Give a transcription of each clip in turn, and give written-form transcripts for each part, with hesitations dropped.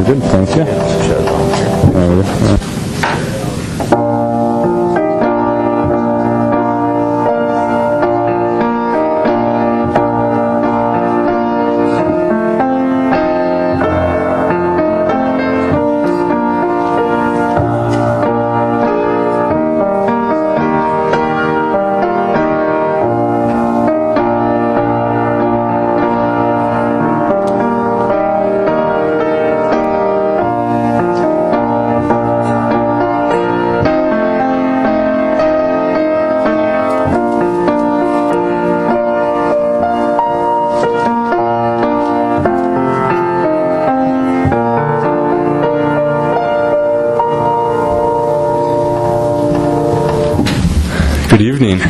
good, thank you. Good evening.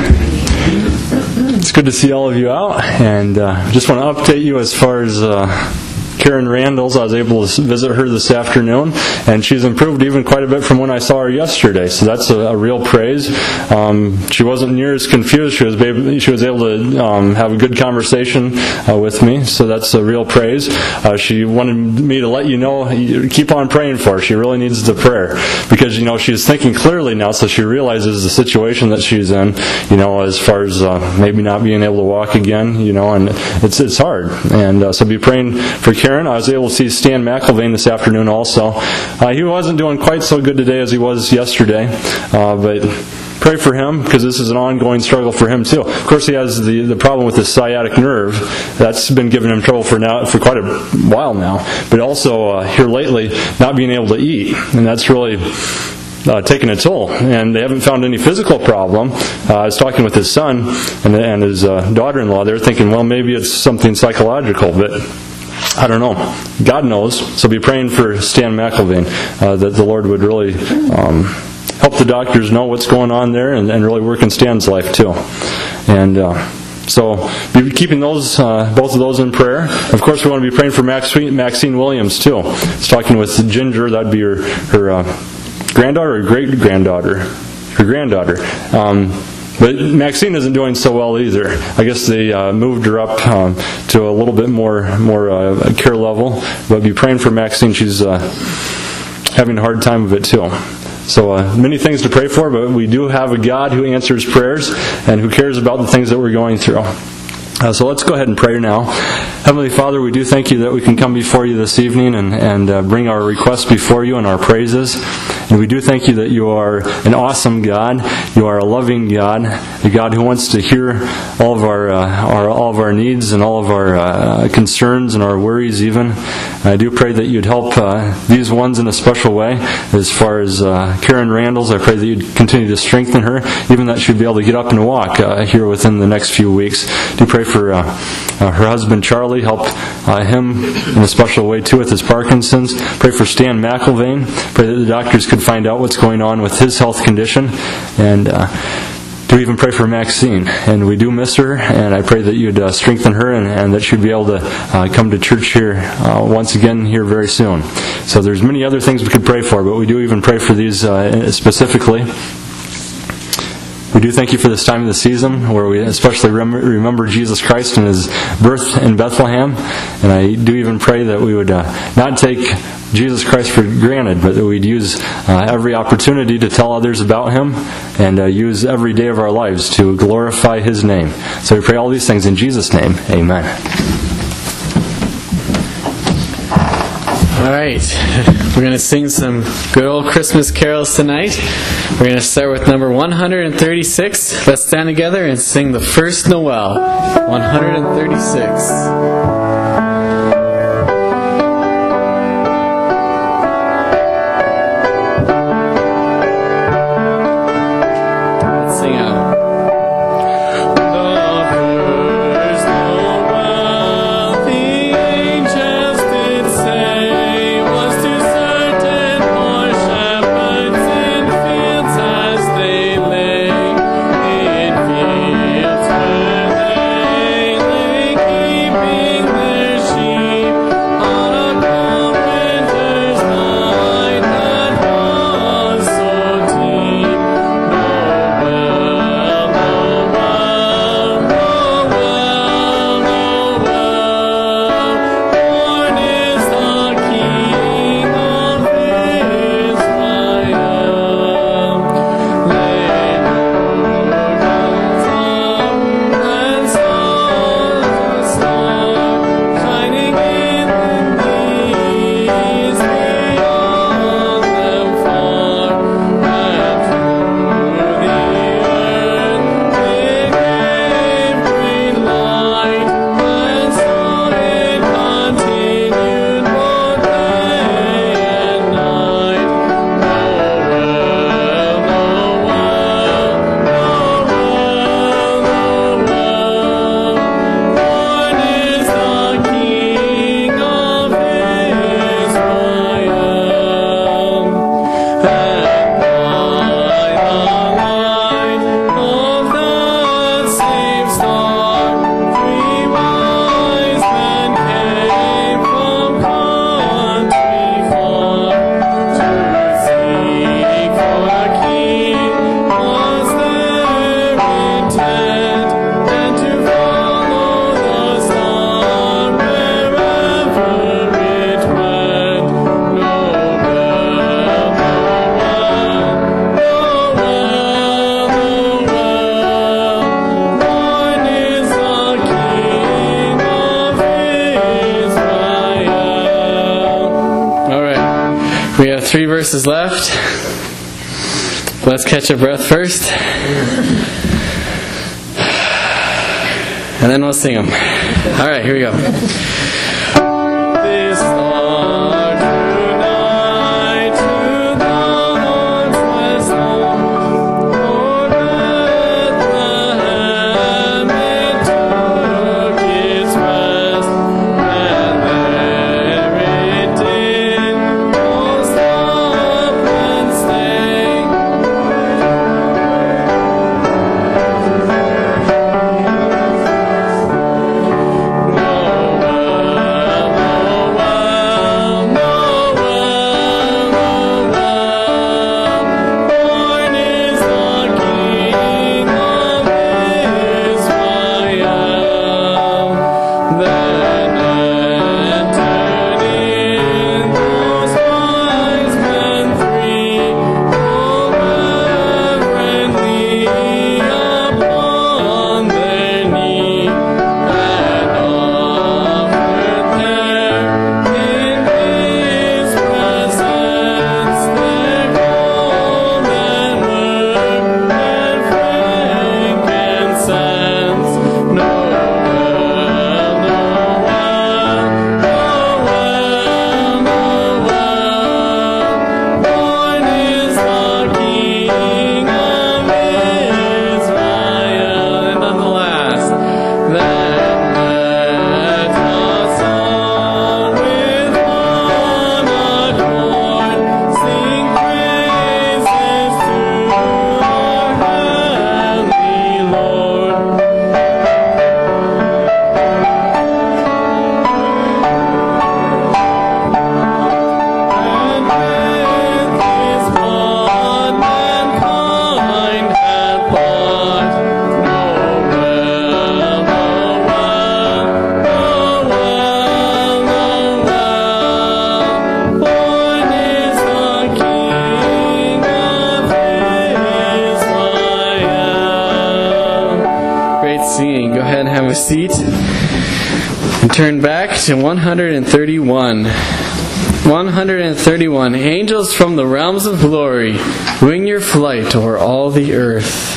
It's good to see all of you out, and just want to update you as far as Karen Randalls. I was able to visit her this afternoon, and she's improved even quite a bit from when I saw her yesterday, so that's a real praise. She wasn't near as confused. She was able to have a good conversation with me, so that's a real praise. She wanted me to let you know, keep on praying for her. She really needs the prayer, because she's thinking clearly now, so she realizes the situation that she's in, as far as maybe not being able to walk again, and it's hard. And so be praying for Karen. I was able to see Stan McElvain this afternoon also. He wasn't doing quite so good today as he was yesterday, but pray for him, because this is an ongoing struggle for him too. Of course, he has the problem with his sciatic nerve. That's been giving him trouble for quite a while now. But also here lately, not being able to eat, and that's really taking a toll, and they haven't found any physical problem. I was talking with his son and his daughter-in-law. They're thinking, well, maybe it's something psychological, but I don't know. God knows. So be praying for Stan McElvain, that the Lord would really help the doctors know what's going on there, and really work in Stan's life too. And so be keeping those both of those in prayer. Of course, we want to be praying for Maxine Williams too. I was talking with Ginger. That'd be her granddaughter or great-granddaughter? Her granddaughter. But Maxine isn't doing so well either. I guess they moved her up to a little bit more care level. But be praying for Maxine. She's having a hard time of it too. So many things to pray for, but we do have a God who answers prayers and who cares about the things that we're going through. So let's go ahead and pray now. Heavenly Father, we do thank you that we can come before you this evening and bring our requests before you and our praises. And we do thank you that you are an awesome God. You are a loving God, a God who wants to hear all of our needs and all of our concerns and our worries even. And I do pray that you'd help these ones in a special way. As far as Karen Randalls, I pray that you'd continue to strengthen her, even that she'd be able to get up and walk here within the next few weeks. I do pray for her husband Charlie. Help him in a special way too with his Parkinson's. Pray for Stan McElvain. Pray that the doctors could find out what's going on with his health condition. And do even pray for Maxine. And we do miss her, and I pray that you'd strengthen her and that she'd be able to come to church here once again here very soon. So there's many other things we could pray for, but we do even pray for these specifically. We do thank you for this time of the season where we especially remember Jesus Christ and His birth in Bethlehem. And I do even pray that we would not take Jesus Christ for granted, but that we'd use every opportunity to tell others about Him and use every day of our lives to glorify His name. So we pray all these things in Jesus' name. Amen. All right, we're going to sing some good old Christmas carols tonight. We're going to start with number 136. Let's stand together and sing the first Noel, 136. Keeping 3 verses left. Let's catch our breath first. And then we'll sing them. All right, here we go. This song tonight to the Lord's blessed home. For Bethlehem it took its rest, and there it did both stop and stay. Singing. Go ahead and have a seat and turn back to 131. 131. Angels from the realms of glory, wing your flight o'er all the earth.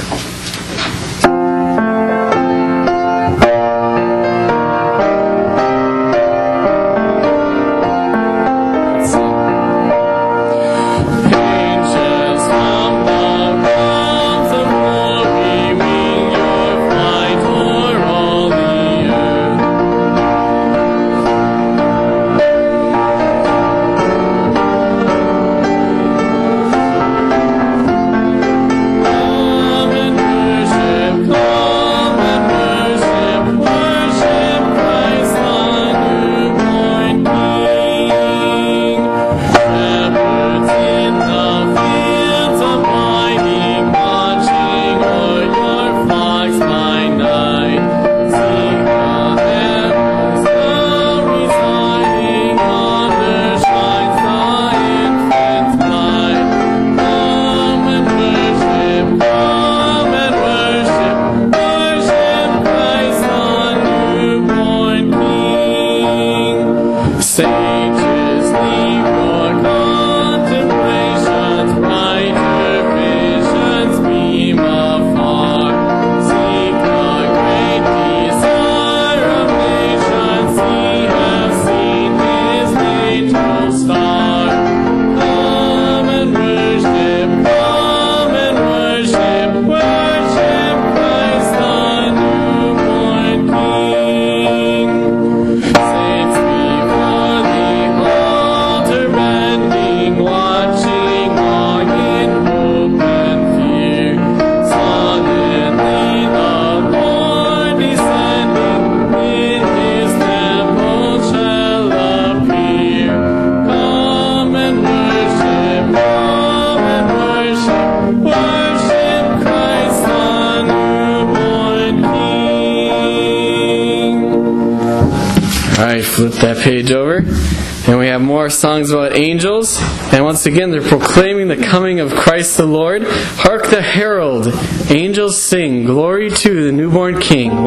Flip that page over, and we have more songs about angels. And once again, they're proclaiming the coming of Christ the Lord. Hark the herald, angels sing, glory to the newborn King.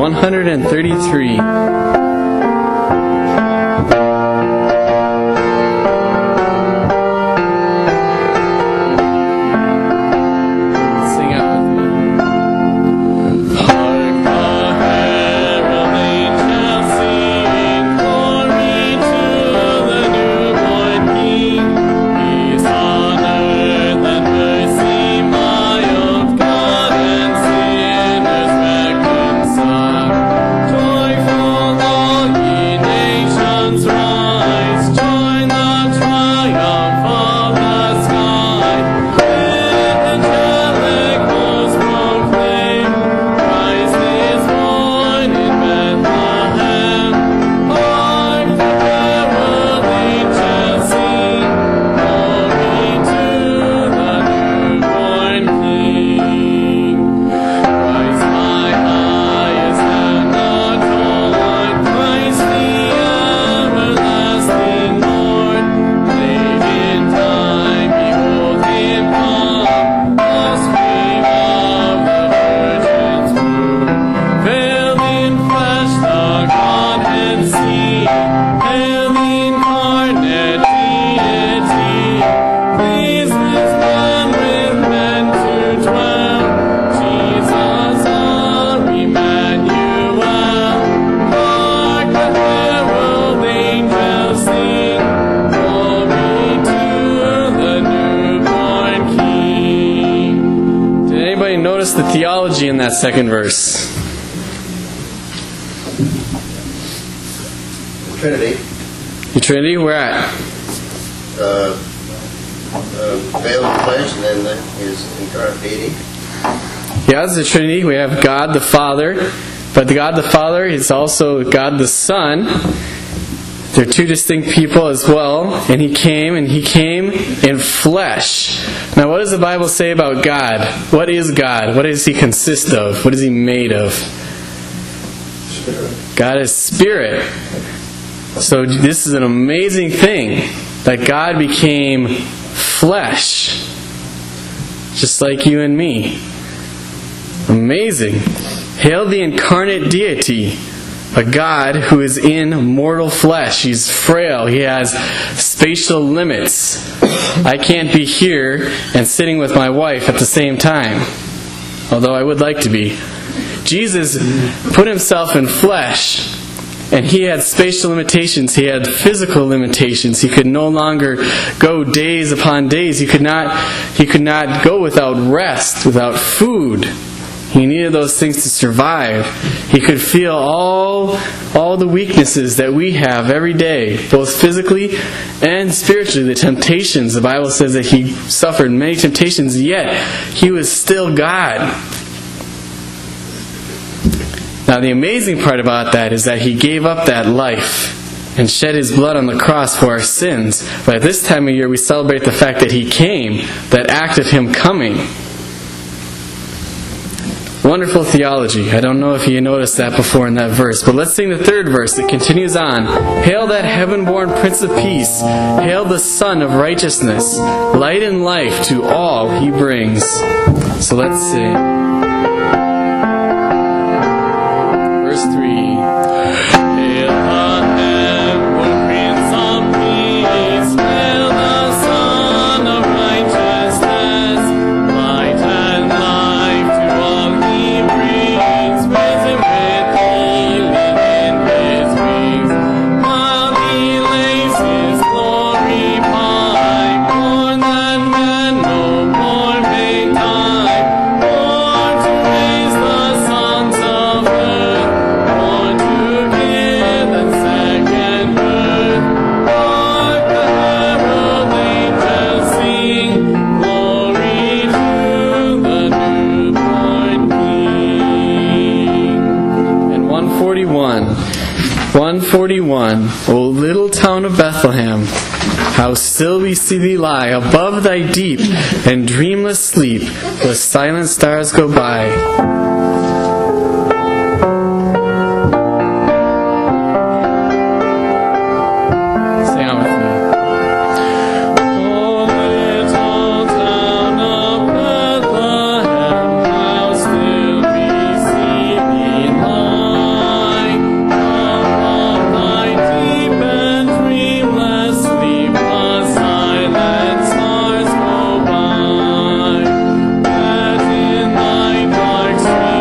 133. us the theology in that second verse? Trinity. The Trinity, where at? Veiled in flesh, and then his incarnate deity. Yeah, it's the Trinity. We have God the Father, but the God the Father is also God the Son. They're two distinct people as well. And He came in flesh. Now, what does the Bible say about God? What is God? What does He consist of? What is He made of? Spirit. God is Spirit. So this is an amazing thing, that God became flesh, just like you and me. Amazing. Hail the incarnate deity, a God who is in mortal flesh. He's frail. He has spatial limits. I can't be here and sitting with my wife at the same time, although I would like to be. Jesus put Himself in flesh, and He had spatial limitations. He had physical limitations. He could no longer go days upon days. He could not go without rest, without food. He needed those things to survive. He could feel all the weaknesses that we have every day, both physically and spiritually. The temptations. The Bible says that He suffered many temptations, yet He was still God. Now, the amazing part about that is that He gave up that life and shed His blood on the cross for our sins. But at this time of year, we celebrate the fact that He came, that act of Him coming. Wonderful theology. I don't know if you noticed that before in that verse, but let's sing the third verse. It continues on. Hail that heaven-born Prince of Peace. Hail the Son of Righteousness. Light and life to all He brings. So let's sing. Verse 3. Hail the heaven-born Prince of Peace. Hail the Son of Righteousness. Light and life to all He brings. Praise Him with healing in His wings. While He lays His glory by, more than men no more may die. Born to raise the sons of earth, born to give that second birth. Hark the herald angels sing, glory to the newborn King. And 141, O little town of Bethlehem, how still we see thee lie above thy deep and dreamless sleep, where silent stars go by. Sing on with me. O little town of Bethlehem, how still we see thee lie above thy deep and dreamless sleep, while silent stars go by. That in thy dark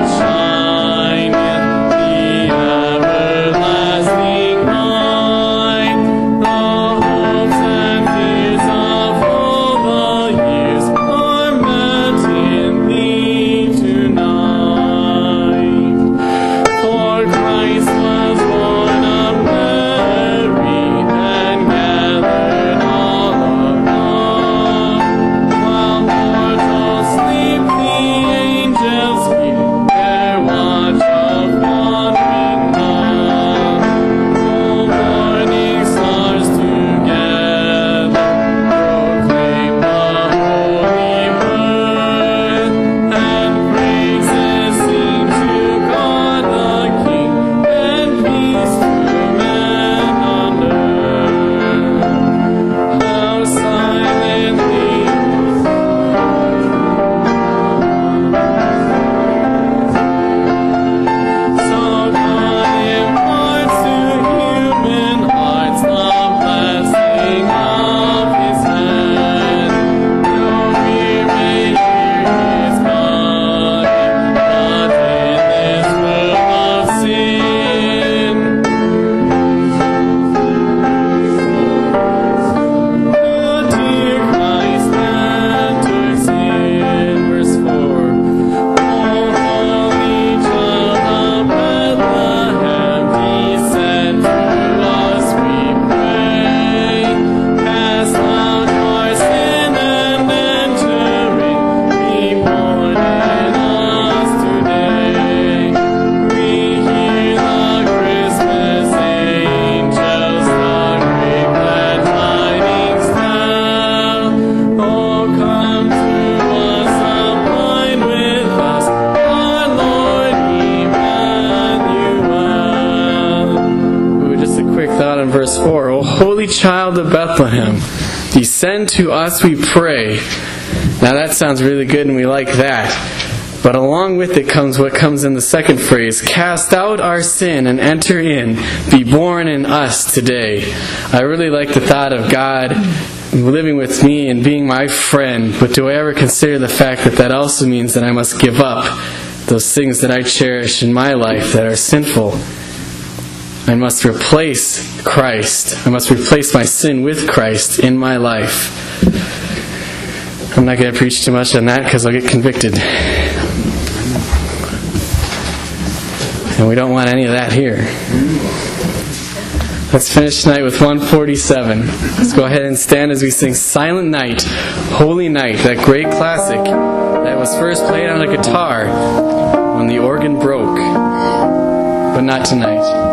Holy Child of Bethlehem, descend to us, we pray. Now that sounds really good and we like that. But along with it comes what comes in the second phrase. Cast out our sin and enter in. Be born in us today. I really like the thought of God living with me and being my friend. But do I ever consider the fact that that also means that I must give up those things that I cherish in my life that are sinful? I must replace Christ. I must replace my sin with Christ in my life. I'm not going to preach too much on that because I'll get convicted. And we don't want any of that here. Let's finish tonight with 147. Let's go ahead and stand as we sing Silent Night, Holy Night, that great classic that was first played on a guitar when the organ broke. But not tonight.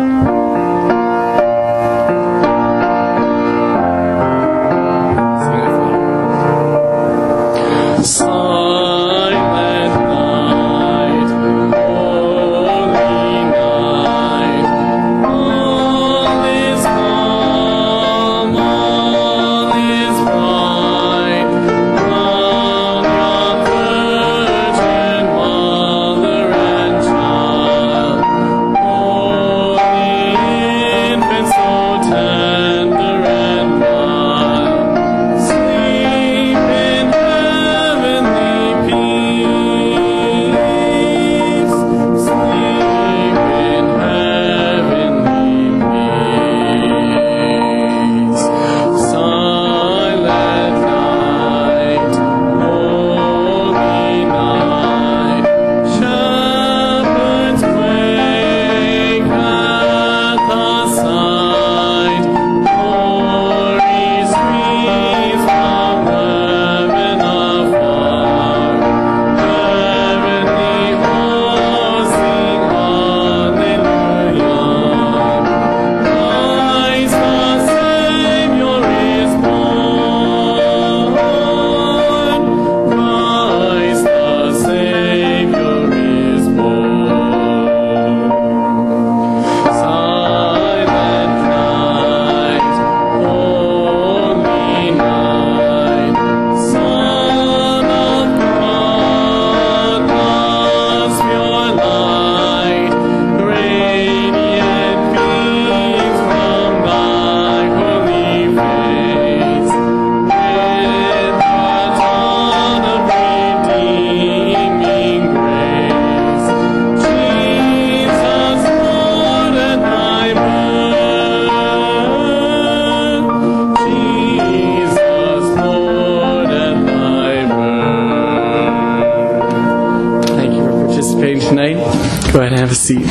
Go ahead and have a seat.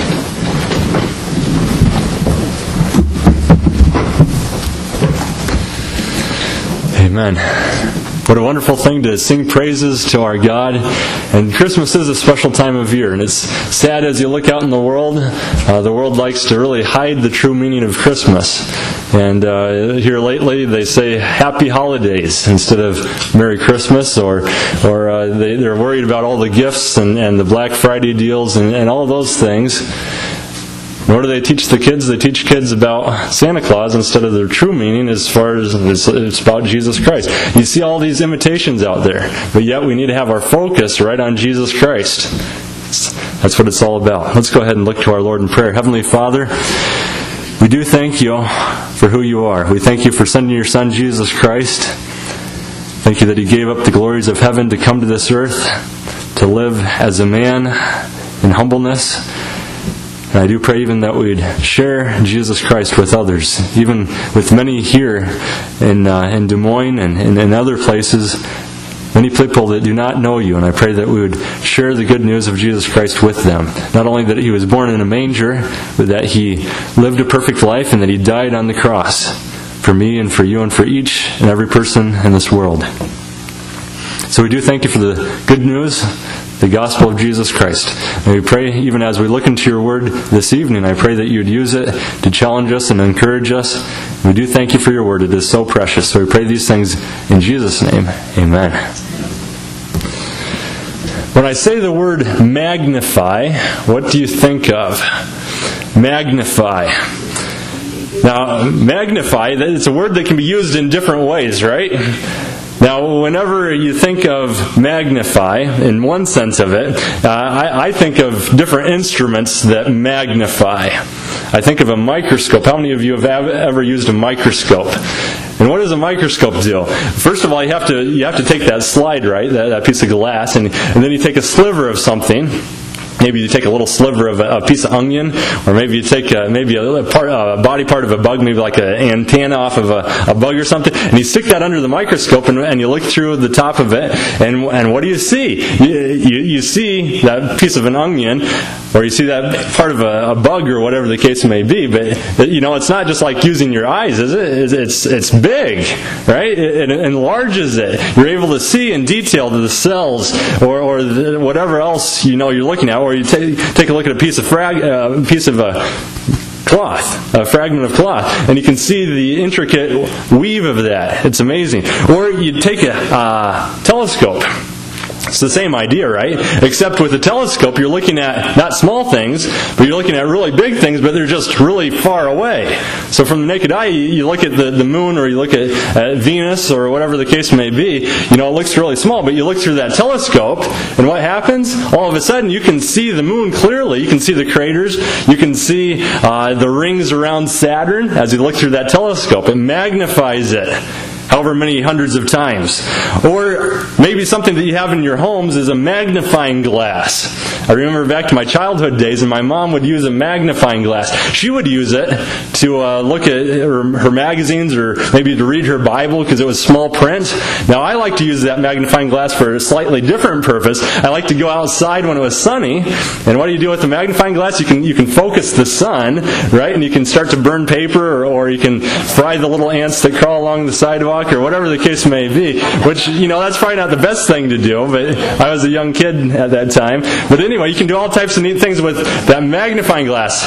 Amen. What a wonderful thing to sing praises to our God. And Christmas is a special time of year. And it's sad as you look out in the world likes to really hide the true meaning of Christmas. And here lately they say Happy Holidays instead of Merry Christmas, or they're worried about all the gifts and the Black Friday deals and all of those things. What do they teach the kids? They teach kids about Santa Claus instead of their true meaning as far as it's about Jesus Christ. You see all these imitations out there, but yet we need to have our focus right on Jesus Christ. That's what it's all about. Let's go ahead and look to our Lord in prayer. Heavenly Father, we do thank you for who you are. We thank you for sending your Son, Jesus Christ. Thank you that He gave up the glories of heaven to come to this earth, to live as a man in humbleness. And I do pray even that we'd share Jesus Christ with others, even with many here in Des Moines and in other places, many people that do not know you. And I pray that we would share the good news of Jesus Christ with them. Not only that He was born in a manger, but that He lived a perfect life and that He died on the cross for me and for you and for each and every person in this world. So we do thank you for the good news, the gospel of Jesus Christ. And we pray, even as we look into your word this evening, I pray that you would use it to challenge us and encourage us. We do thank you for your word. It is so precious. So we pray these things in Jesus' name. Amen. When I say the word magnify, what do you think of? Magnify. Now, magnify, it's a word that can be used in different ways, right? Now, whenever you think of magnify, in one sense of it, I think of different instruments that magnify. I think of a microscope. How many of you have ever used a microscope? And what does a microscope do? First of all, you have to take that slide, right, that piece of glass, and then you take a sliver of something. Maybe you take a little sliver of a piece of onion, or maybe you take a body part of a bug, maybe like an antenna off of a bug or something, and you stick that under the microscope and you look through the top of it, and what do you see? You see that piece of an onion, or you see that part of a bug or whatever the case may be, but it's not just like using your eyes, is it? It's big, right? It enlarges it. You're able to see in detail the cells or whatever else you're looking at. Or you take a look at a piece of cloth, a fragment of cloth, and you can see the intricate weave of that. It's amazing. Or you take a telescope. It's the same idea, right? Except with a telescope, you're looking at not small things, but you're looking at really big things, but they're just really far away. So from the naked eye, you look at the moon, or you look at Venus, or whatever the case may be, it looks really small, but you look through that telescope, and what happens? All of a sudden, you can see the moon clearly. You can see the craters. You can see the rings around Saturn as you look through that telescope. It magnifies it however many hundreds of times. Or maybe something that you have in your homes is a magnifying glass. I remember back to my childhood days, and my mom would use a magnifying glass. She would use it to look at her magazines, or maybe to read her Bible because it was small print. Now, I like to use that magnifying glass for a slightly different purpose. I like to go outside when it was sunny, and what do you do with the magnifying glass? You can focus the sun, right? And you can start to burn paper, or you can fry the little ants that crawl along the sidewalk, or whatever the case may be, which, that's probably not the best thing to do, but I was a young kid at that time. But anyway, you can do all types of neat things with that magnifying glass.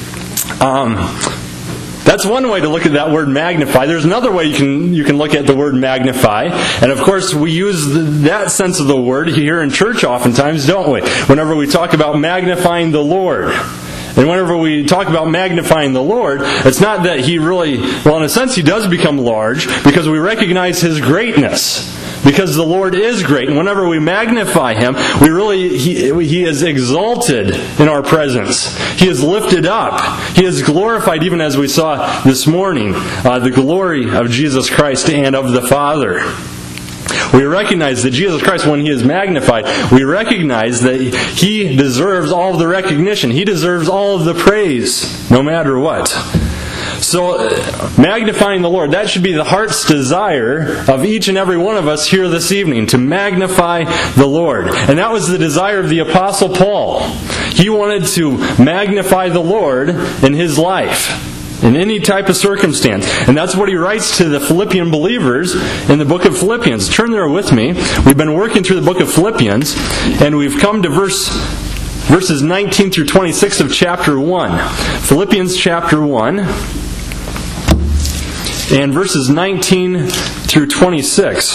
That's one way to look at that word magnify. There's another way you can look at the word magnify. And of course, we use that sense of the word here in church oftentimes, don't we? Whenever we talk about magnifying the Lord. And whenever we talk about magnifying the Lord, it's not that He really, in a sense He does become large, because we recognize His greatness. Because the Lord is great. And whenever we magnify Him, He is exalted in our presence. He is lifted up. He is glorified, even as we saw this morning, the glory of Jesus Christ and of the Father. We recognize that Jesus Christ, when He is magnified, we recognize that He deserves all of the recognition. He deserves all of the praise, no matter what. So, magnifying the Lord, that should be the heart's desire of each and every one of us here this evening, to magnify the Lord. And that was the desire of the Apostle Paul. He wanted to magnify the Lord in his life, in any type of circumstance. And that's what he writes to the Philippian believers in the book of Philippians. Turn there with me. We've been working through the book of Philippians, and we've come to verses 19 through 26 of chapter 1. Philippians chapter 1, and verses 19 through 26.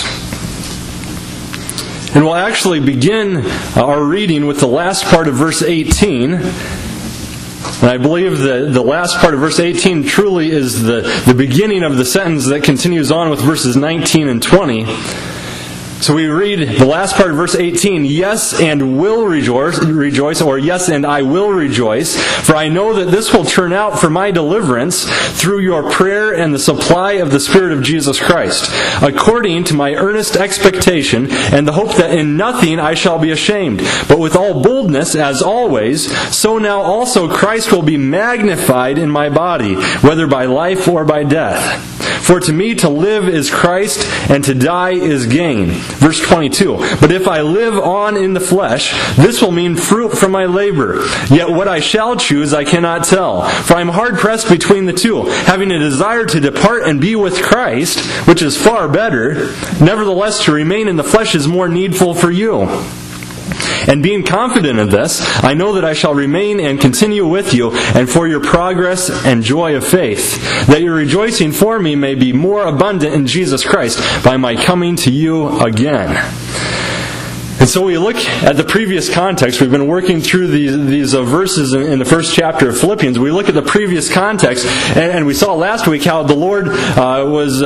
And we'll actually begin our reading with the last part of verse 18. And I believe that the last part of verse 18 truly is the beginning of the sentence that continues on with verses 19 and 20. So we read the last part of verse 18, "Yes, and will rejoice, or yes, and I will rejoice, for I know that this will turn out for my deliverance through your prayer and the supply of the Spirit of Jesus Christ, according to my earnest expectation and the hope that in nothing I shall be ashamed, but with all boldness, as always, so now also Christ will be magnified in my body, whether by life or by death. For to me to live is Christ, and to die is gain." Verse 22, "But if I live on in the flesh, this will mean fruit from my labor. Yet what I shall choose I cannot tell. For I am hard pressed between the two, having a desire to depart and be with Christ, which is far better. Nevertheless, to remain in the flesh is more needful for you. And being confident of this, I know that I shall remain and continue with you, and for your progress and joy of faith, that your rejoicing for me may be more abundant in Jesus Christ by my coming to you again." And so we look at the previous context. We've been working through these verses in the first chapter of Philippians. We look at the previous context, and we saw last week how the Lord was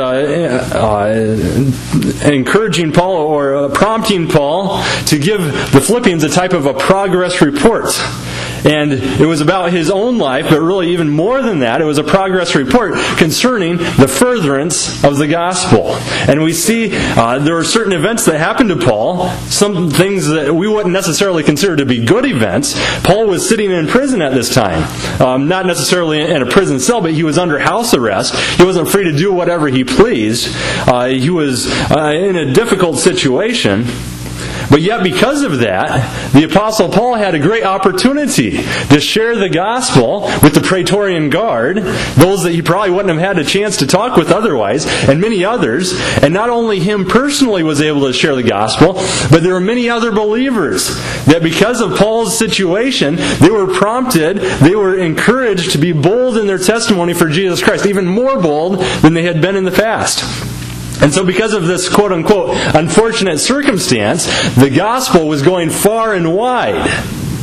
encouraging Paul or prompting Paul to give the Philippians a type of a progress report. And it was about his own life, but really even more than that, it was a progress report concerning the furtherance of the gospel. And we see there are certain events that happened to Paul, some things that we wouldn't necessarily consider to be good events. Paul was sitting in prison at this time. Not necessarily in a prison cell, but he was under house arrest. He wasn't free to do whatever he pleased. He was in a difficult situation. But yet because of that, the Apostle Paul had a great opportunity to share the gospel with the Praetorian Guard, those that he probably wouldn't have had a chance to talk with otherwise, and many others. And not only him personally was able to share the gospel, but there were many other believers that because of Paul's situation, they were prompted, they were encouraged to be bold in their testimony for Jesus Christ, even more bold than they had been in the past. And so because of this quote-unquote unfortunate circumstance, the gospel was going far and wide.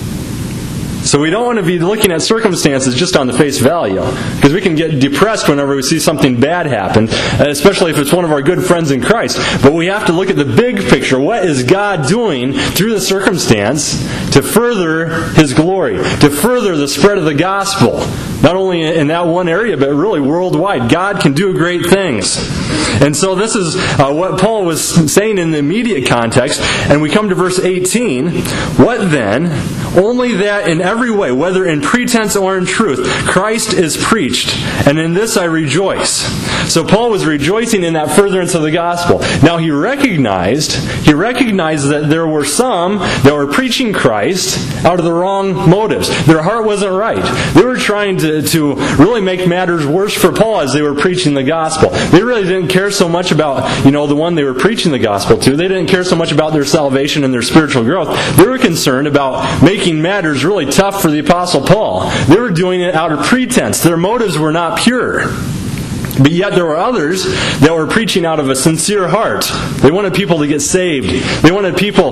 So we don't want to be looking at circumstances just on the face value, because we can get depressed whenever we see something bad happen, especially if it's one of our good friends in Christ. But we have to look at the big picture. What is God doing through the circumstance to further His glory, to further the spread of the gospel? Not only in that one area, but really worldwide. God can do great things. And so this is what Paul was saying in the immediate context. And we come to verse 18. What then? Only that in every way, whether in pretense or in truth, Christ is preached. And in this I rejoice. So Paul was rejoicing in that furtherance of the gospel. Now he recognized that there were some that were preaching Christ out of the wrong motives. Their heart wasn't right. They were trying to really make matters worse for Paul as they were preaching the gospel. They really didn't care so much about, the one they were preaching the gospel to. They didn't care so much about their salvation and their spiritual growth. They were concerned about making matters really tough for the Apostle Paul. They were doing it out of pretense. Their motives were not pure. But yet there were others that were preaching out of a sincere heart. They wanted people to get saved. They wanted people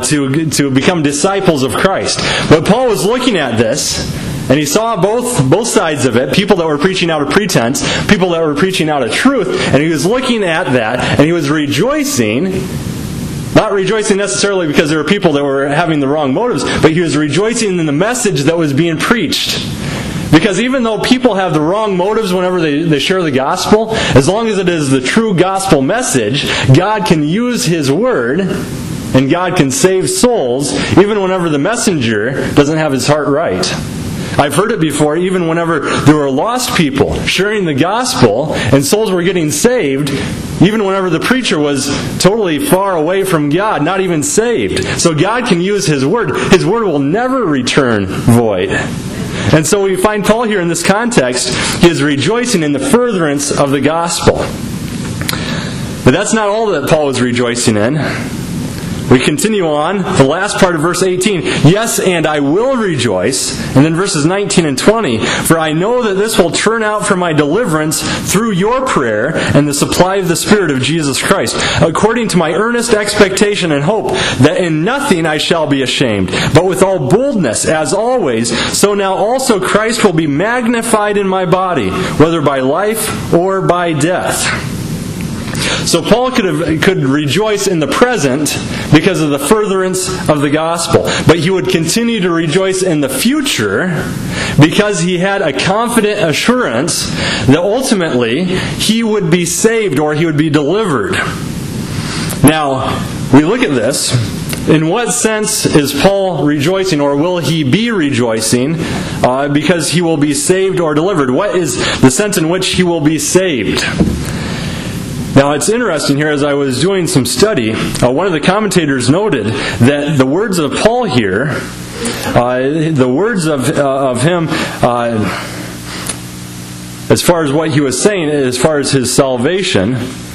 to become disciples of Christ. But Paul was looking at this, and he saw both sides of it, people that were preaching out of pretense, people that were preaching out of truth, and he was looking at that, and he was rejoicing. Not rejoicing necessarily because there were people that were having the wrong motives, but he was rejoicing in the message that was being preached. Because even though people have the wrong motives whenever they share the gospel, as long as it is the true gospel message, God can use His word and God can save souls even whenever the messenger doesn't have his heart right. I've heard it before, even whenever there were lost people sharing the gospel and souls were getting saved, even whenever the preacher was totally far away from God, not even saved. So God can use His word. His word will never return void. And so we find Paul here in this context, he is rejoicing in the furtherance of the gospel. But that's not all that Paul was rejoicing in. We continue on, the last part of verse 18. Yes, and I will rejoice. And then verses 19 and 20. For I know that this will turn out for my deliverance through your prayer and the supply of the Spirit of Jesus Christ, according to my earnest expectation and hope, that in nothing I shall be ashamed, but with all boldness, as always, so now also Christ will be magnified in my body, whether by life or by death. So Paul could rejoice in the present because of the furtherance of the gospel. But he would continue to rejoice in the future because he had a confident assurance that ultimately he would be saved or he would be delivered. Now, we look at this. In what sense is Paul rejoicing, or will he be rejoicing because he will be saved or delivered? What is the sense in which he will be saved? Now, it's interesting here, as I was doing some study, one of the commentators noted that the words of Paul here, the words of him, as far as what he was saying, as far as his salvation,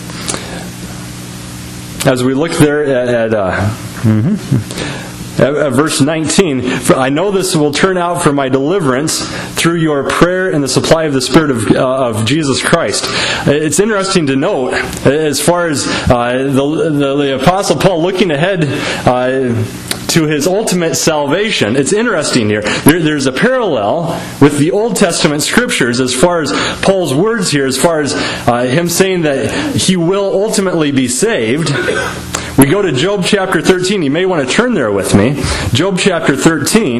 as we look there at verse 19, for I know this will turn out for my deliverance through your prayer and the supply of the Spirit of Jesus Christ. It's interesting to note, as far as the Apostle Paul looking ahead to his ultimate salvation. It's interesting here. There's a parallel with the Old Testament Scriptures as far as Paul's words here, as far as him saying that he will ultimately be saved. We go to Job chapter 13. You may want to turn there with me. Job chapter 13.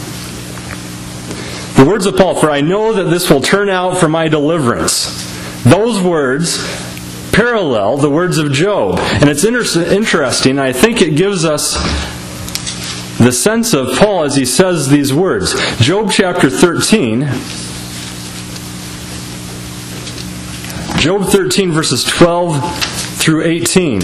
The words of Paul, "For I know that this will turn out for my deliverance." Those words parallel the words of Job. And it's interesting. I think it gives us the sense of Paul as he says these words. Job chapter 13. Job 13 verses 12 through 18.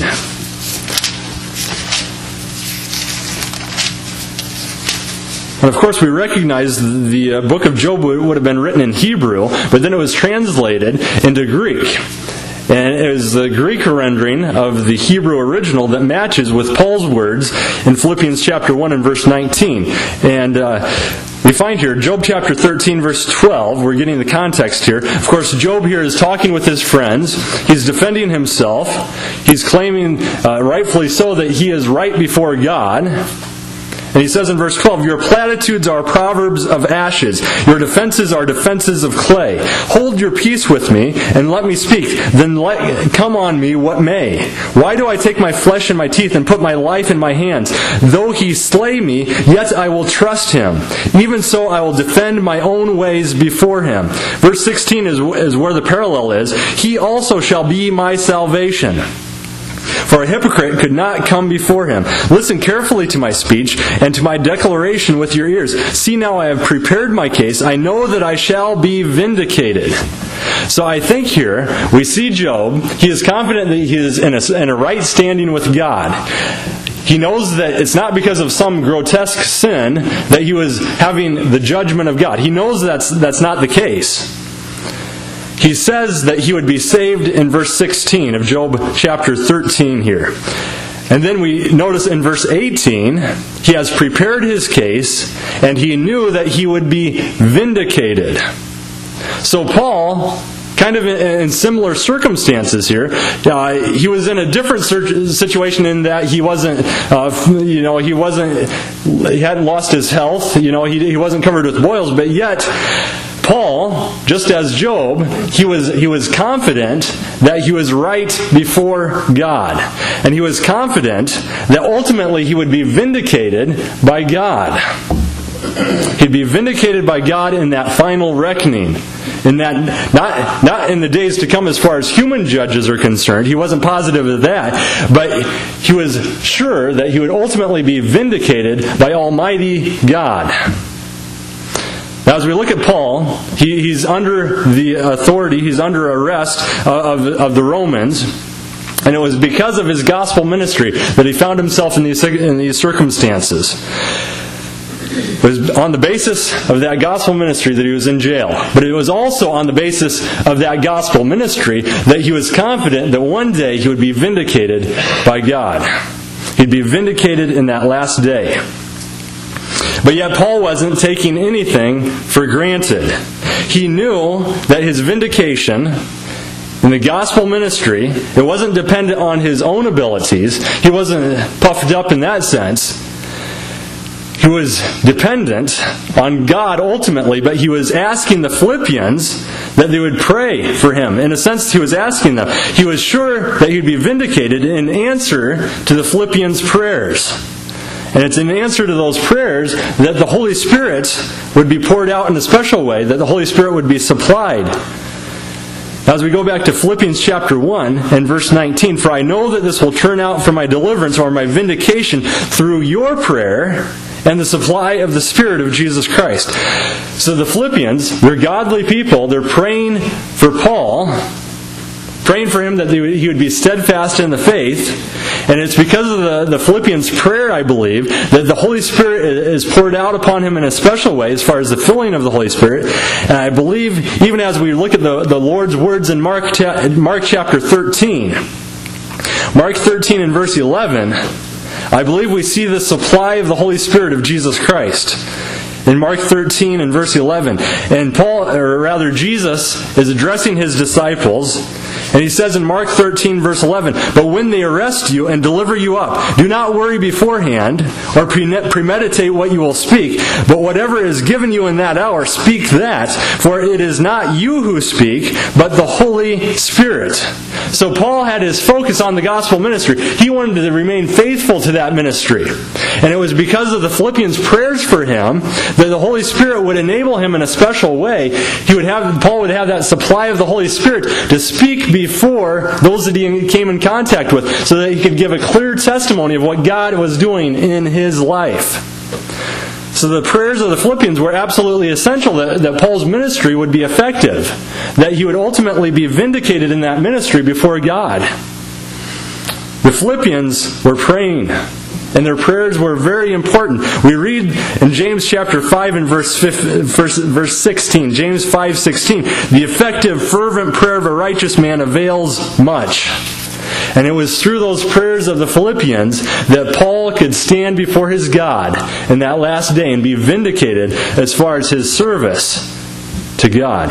And of course we recognize the book of Job would have been written in Hebrew, but then it was translated into Greek. And it was the Greek rendering of the Hebrew original that matches with Paul's words in Philippians chapter 1 and verse 19. And we find here, Job chapter 13 verse 12, we're getting the context here. Of course, Job here is talking with his friends. He's defending himself. He's claiming, rightfully so, that he is right before God. And he says in verse 12, "Your platitudes are proverbs of ashes. Your defenses are defenses of clay. Hold your peace with me, and let me speak. Then come on me what may. Why do I take my flesh in my teeth and put my life in my hands? Though he slay me, yet I will trust him. Even so I will defend my own ways before him." Verse 16 is where the parallel is. "He also shall be my salvation. For a hypocrite could not come before him. Listen carefully to my speech and to my declaration with your ears. See now I have prepared my case. I know that I shall be vindicated." So I think here we see Job. He is confident that he is in a right standing with God. He knows that it's not because of some grotesque sin that he was having the judgment of God. He knows that's not the case. He says that he would be saved in verse 16 of Job chapter 13 here. And then we notice in verse 18, he has prepared his case, and he knew that he would be vindicated. So Paul, kind of in similar circumstances here, he was in a different situation in that he wasn't, he hadn't lost his health, he wasn't covered with boils, but yet Paul, just as Job, he was confident that he was right before God. And he was confident that ultimately he would be vindicated by God. He'd be vindicated by God in that final reckoning. In that, not in the days to come as far as human judges are concerned. He wasn't positive of that. But he was sure that he would ultimately be vindicated by Almighty God. Now, as we look at Paul, he's under the authority, he's under arrest of the Romans, and it was because of his gospel ministry that he found himself in these circumstances. It was on the basis of that gospel ministry that he was in jail. But it was also on the basis of that gospel ministry that he was confident that one day he would be vindicated by God. He'd be vindicated in that last day. But yet Paul wasn't taking anything for granted. He knew that his vindication in the gospel ministry, it wasn't dependent on his own abilities. He wasn't puffed up in that sense. He was dependent on God ultimately, but he was asking the Philippians that they would pray for him. In a sense, he was asking them. He was sure that he'd be vindicated in answer to the Philippians' prayers. And it's in answer to those prayers that the Holy Spirit would be poured out in a special way, that the Holy Spirit would be supplied. As we go back to Philippians chapter 1 and verse 19, "For I know that this will turn out for my deliverance or my vindication through your prayer and the supply of the Spirit of Jesus Christ." So the Philippians, they're godly people. They're praying for Paul, praying for him that he would be steadfast in the faith. And it's because of the Philippians' prayer, I believe, that the Holy Spirit is poured out upon him in a special way as far as the filling of the Holy Spirit. And I believe, even as we look at the Lord's words in Mark chapter 13, Mark 13 and verse 11, I believe we see the supply of the Holy Spirit of Jesus Christ. in Mark 13 and verse 11. And Jesus is addressing his disciples, and he says in Mark 13 verse 11, "But when they arrest you and deliver you up, do not worry beforehand or premeditate what you will speak, but whatever is given you in that hour, speak that, for it is not you who speak, but the Holy Spirit." So Paul had his focus on the gospel ministry. He wanted to remain faithful to that ministry. And it was because of the Philippians' prayers for him that the Holy Spirit would enable him in a special way. Paul would have that supply of the Holy Spirit to speak before those that he came in contact with, so that he could give a clear testimony of what God was doing in his life. So the prayers of the Philippians were absolutely essential that Paul's ministry would be effective, that he would ultimately be vindicated in that ministry before God. The Philippians were praying, and their prayers were very important. We read in James chapter 5 and verse 16, James 5:16, "The effective, fervent prayer of a righteous man avails much." And it was through those prayers of the Philippians that Paul could stand before his God in that last day and be vindicated as far as his service to God.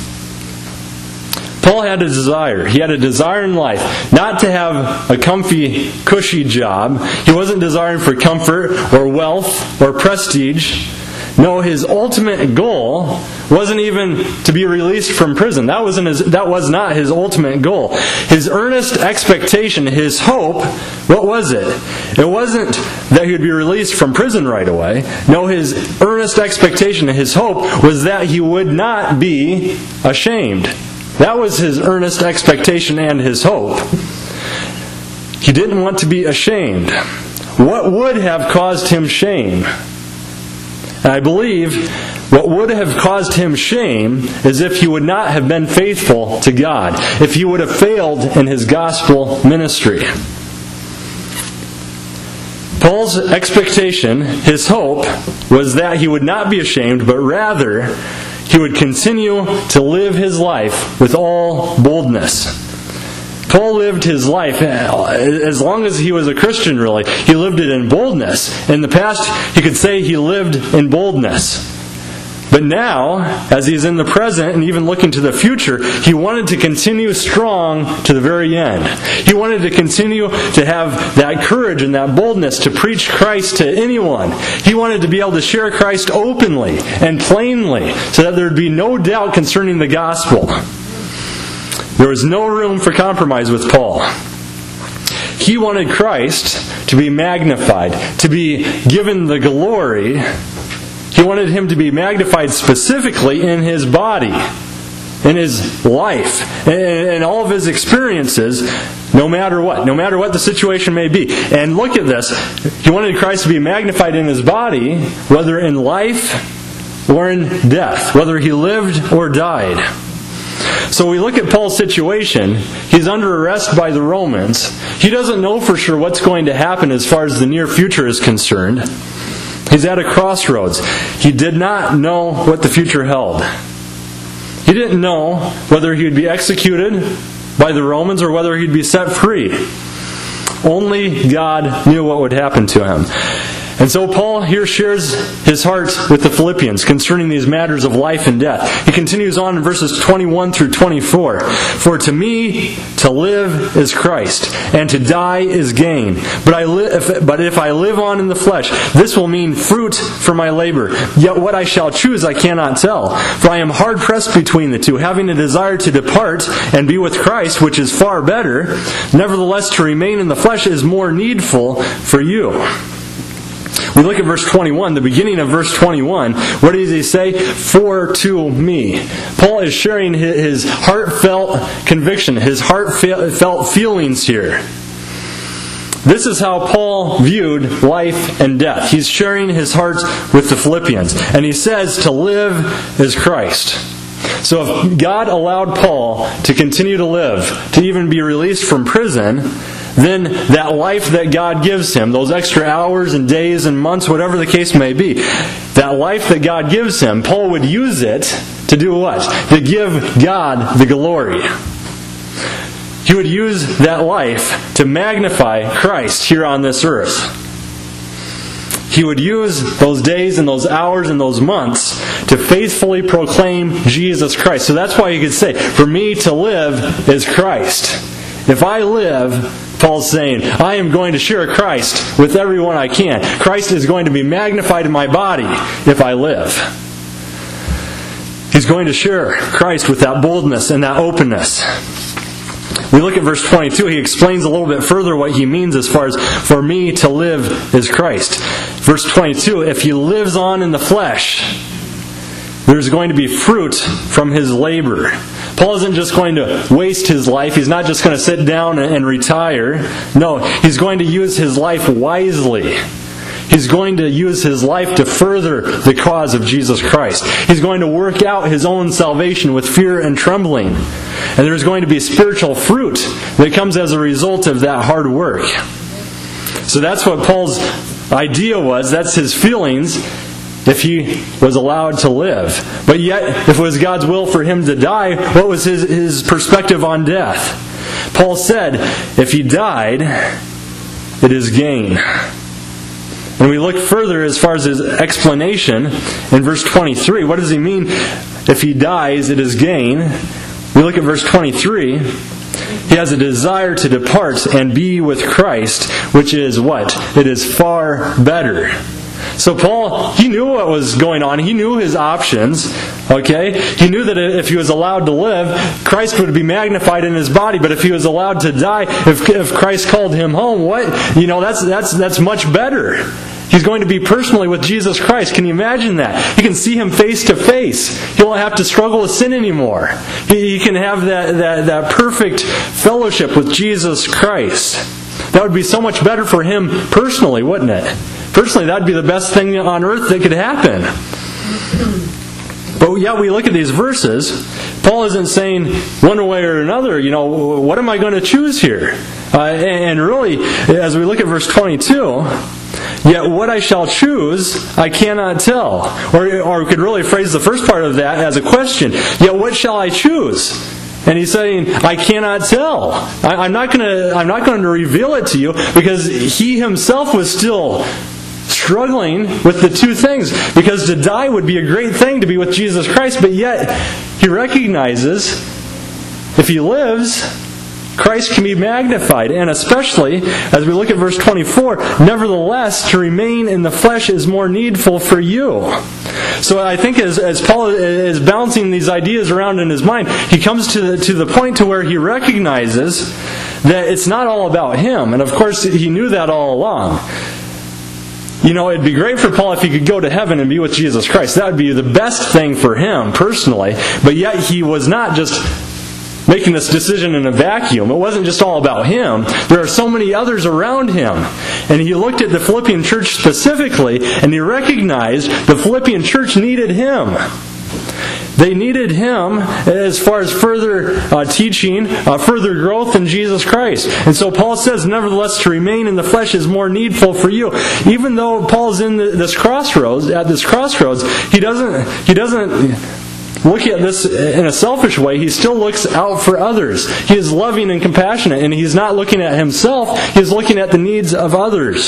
Paul had a desire. He had a desire in life not to have a comfy, cushy job. He wasn't desiring for comfort or wealth or prestige. No, his ultimate goal wasn't even to be released from prison. That was not his ultimate goal. His earnest expectation, his hope, what was it? It wasn't that he would be released from prison right away. No, his earnest expectation, his hope, was that he would not be ashamed. That was his earnest expectation and his hope. He didn't want to be ashamed. What would have caused him shame? And I believe what would have caused him shame is if he would not have been faithful to God, if he would have failed in his gospel ministry. Paul's expectation, his hope, was that he would not be ashamed, but rather he would continue to live his life with all boldness. Paul lived his life, as long as he was a Christian really, he lived it in boldness. In the past, you could say he lived in boldness. But now, as he's in the present and even looking to the future, he wanted to continue strong to the very end. He wanted to continue to have that courage and that boldness to preach Christ to anyone. He wanted to be able to share Christ openly and plainly so that there would be no doubt concerning the gospel. There was no room for compromise with Paul. He wanted Christ to be magnified, to be given the glory. He wanted Him to be magnified specifically in His body, in His life, in all of His experiences, no matter what the situation may be. And look at this. He wanted Christ to be magnified in His body, whether in life or in death, whether He lived or died. So we look at Paul's situation. He's under arrest by the Romans. He doesn't know for sure what's going to happen as far as the near future is concerned. He's at a crossroads. He did not know what the future held. He didn't know whether he would be executed by the Romans or whether he'd be set free. Only God knew what would happen to him. And so Paul here shares his heart with the Philippians concerning these matters of life and death. He continues on in verses 21 through 24. "For to me to live is Christ, and to die is gain. But if I live on in the flesh, this will mean fruit for my labor. Yet what I shall choose I cannot tell. For I am hard pressed between the two, having a desire to depart and be with Christ, which is far better. Nevertheless, to remain in the flesh is more needful for you." We look at verse 21, the beginning of verse 21. What does he say? "For to me." Paul is sharing his heartfelt conviction, his heartfelt feelings here. This is how Paul viewed life and death. He's sharing his heart with the Philippians. And he says to live is Christ. So if God allowed Paul to continue to live, to even be released from prison, then that life that God gives him, those extra hours and days and months, whatever the case may be, that life that God gives him, Paul would use it to do what? To give God the glory. He would use that life to magnify Christ here on this earth. he would use those days and those hours and those months to faithfully proclaim Jesus Christ. So that's why you could say, for me to live is Christ. If I live, Paul's saying, I am going to share Christ with everyone I can. Christ is going to be magnified in my body if I live. He's going to share Christ with that boldness and that openness. We look at verse 22. He explains a little bit further what he means as far as, for me to live is Christ. Verse 22, if he lives on in the flesh, there's going to be fruit from his labor. Paul isn't just going to waste his life. He's not just going to sit down and retire. No, he's going to use his life wisely. He's going to use his life to further the cause of Jesus Christ. He's going to work out his own salvation with fear and trembling. And there's going to be spiritual fruit that comes as a result of that hard work. So that's what Paul's idea was. That's his feelings if he was allowed to live. But yet, if it was God's will for him to die, what was his perspective on death? Paul said, if he died, it is gain. And we look further as far as his explanation in verse 23. What does he mean? If he dies, it is gain. We look at verse 23. He has a desire to depart and be with Christ, which is what? It is far better. So Paul, he knew what was going on. He knew his options. Okay? He knew that if he was allowed to live, Christ would be magnified in his body. But if he was allowed to die, if Christ called him home, what? You know, that's much better. He's going to be personally with Jesus Christ. Can you imagine that? He can see him face to face. He won't have to struggle with sin anymore. He can have that perfect fellowship with Jesus Christ. That would be so much better for him personally, wouldn't it? Personally, that would be the best thing on earth that could happen. But yet we look at these verses, Paul isn't saying one way or another, you know, what am I going to choose here? And really, as we look at verse 22, yet what I shall choose, I cannot tell. Or we could really phrase the first part of that as a question. Yet what shall I choose? And he's saying, I cannot tell. I'm not going to reveal it to you, because he himself was still struggling with the two things. Because to die would be a great thing, to be with Jesus Christ, but yet he recognizes if he lives, Christ can be magnified. And especially, as we look at verse 24, nevertheless, to remain in the flesh is more needful for you. So I think as Paul is bouncing these ideas around in his mind, he comes to the point to where he recognizes that it's not all about him. And of course, he knew that all along. You know, it'd be great for Paul if he could go to heaven and be with Jesus Christ. That would be the best thing for him personally. But yet he was not just making this decision in a vacuum. It wasn't just all about him. There are so many others around him. And he looked at the Philippian church specifically, and he recognized the Philippian church needed him. They needed him as far as further teaching, further growth in Jesus Christ. And so Paul says, nevertheless, to remain in the flesh is more needful for you. Even though Paul's in this crossroads, he doesn't look at this in a selfish way. He still looks out for others. He is loving and compassionate, and he's not looking at himself. He's looking at the needs of others.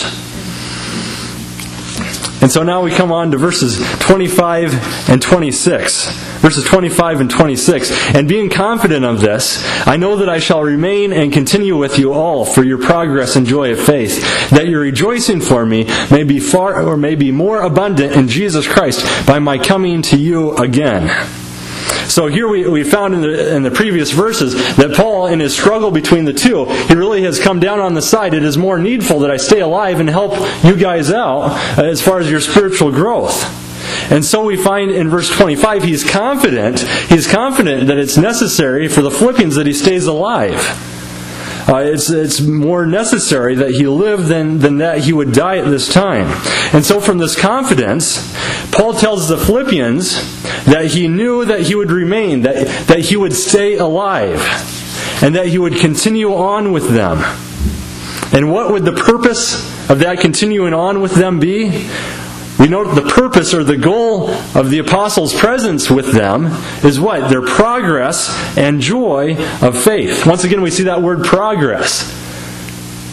And so now we come on to verses 25 and 26. Verses 25 and 26. And being confident of this, I know that I shall remain and continue with you all for your progress and joy of faith, that your rejoicing for me may be more abundant in Jesus Christ by my coming to you again. So here we found in the previous verses that Paul, in his struggle between the two, he really has come down on the side. It is more needful that I stay alive and help you guys out as far as your spiritual growth. And so we find in verse 25, he's confident that it's necessary for the Philippians that he stays alive. It's more necessary that he live than that he would die at this time. And so from this confidence, Paul tells the Philippians that he knew that he would remain, that he would stay alive, and that he would continue on with them. And what would the purpose of that continuing on with them be? We know the purpose or the goal of the apostles' presence with them is what? Their progress and joy of faith. Once again, we see that word progress.